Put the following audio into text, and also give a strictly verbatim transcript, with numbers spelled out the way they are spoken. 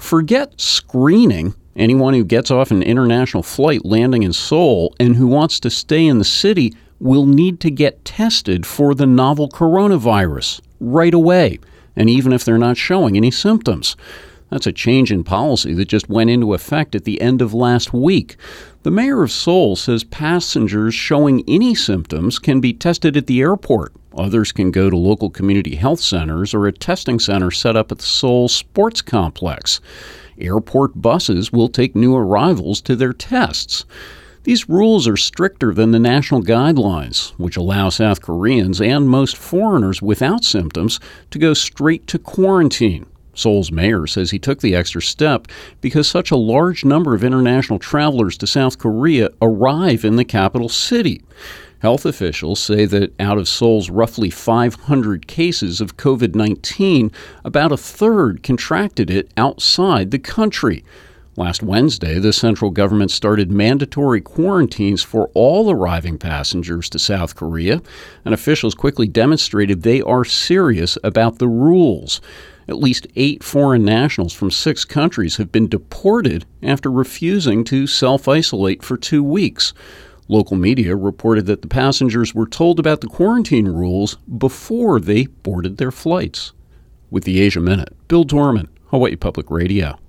Forget screening. Anyone who gets off an international flight landing in Seoul and who wants to stay in the city will need to get tested for the novel coronavirus right away, and even if they're not showing any symptoms. That's a change in policy that just went into effect at the end of last week. The mayor of Seoul says passengers showing any symptoms can be tested at the airport. Others can go to local community health centers or a testing center set up at the Seoul Sports Complex. Airport buses will take new arrivals to their tests. These rules are stricter than the national guidelines, which allow South Koreans and most foreigners without symptoms to go straight to quarantine. Seoul's mayor says he took the extra step because such a large number of international travelers to South Korea arrive in the capital city. Health officials say that out of Seoul's roughly five hundred cases of covid nineteen, about a third contracted it outside the country. Last Wednesday, the central government started mandatory quarantines for all arriving passengers to South Korea, and officials quickly demonstrated they are serious about the rules. At least eight foreign nationals from six countries have been deported after refusing to self-isolate for two weeks. Local media reported that the passengers were told about the quarantine rules before they boarded their flights. With the Asia Minute, Bill Dorman, Hawaii Public Radio.